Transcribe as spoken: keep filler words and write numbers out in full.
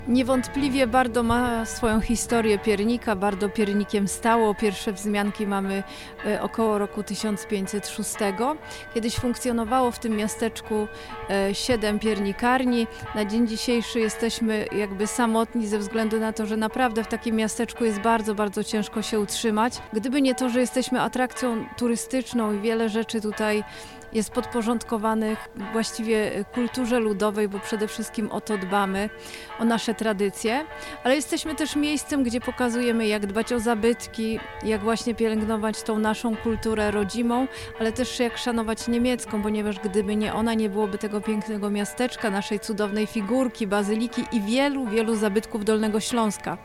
Niewątpliwie Bardo ma swoją historię piernika, Bardo piernikiem stało. Pierwsze wzmianki mamy e, około roku tysiąc pięćset szóstego. Kiedyś funkcjonowało w tym miasteczku e, siedem piernikarni. Na dzień dzisiejszy jesteśmy jakby samotni ze względu na to, że naprawdę w takim miasteczku jest bardzo, bardzo ciężko się utrzymać. Gdyby nie to, że jesteśmy atrakcją turystyczną i wiele rzeczy tutaj jest podporządkowanych właściwie kulturze ludowej, bo przede wszystkim o to dbamy, o nasze tradycje, ale jesteśmy też miejscem, gdzie pokazujemy, jak dbać o zabytki, jak właśnie pielęgnować tą naszą kulturę rodzimą, ale też jak szanować niemiecką, ponieważ gdyby nie ona, nie byłoby tego pięknego miasteczka, naszej cudownej figurki, bazyliki i wielu, wielu zabytków Dolnego Śląska.